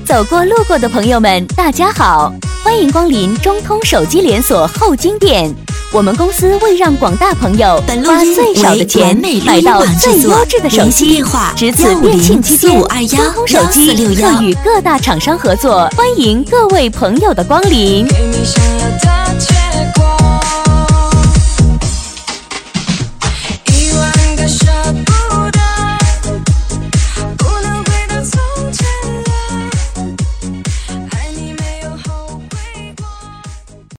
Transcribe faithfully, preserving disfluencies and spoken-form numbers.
走过路过的朋友们，大家好，欢迎光临中通手机连锁后金店。我们公司为让广大朋友花最少的钱买到最优质的手机，值此店庆期间，中通手机特与各大厂商合作，欢迎各位朋友的光临。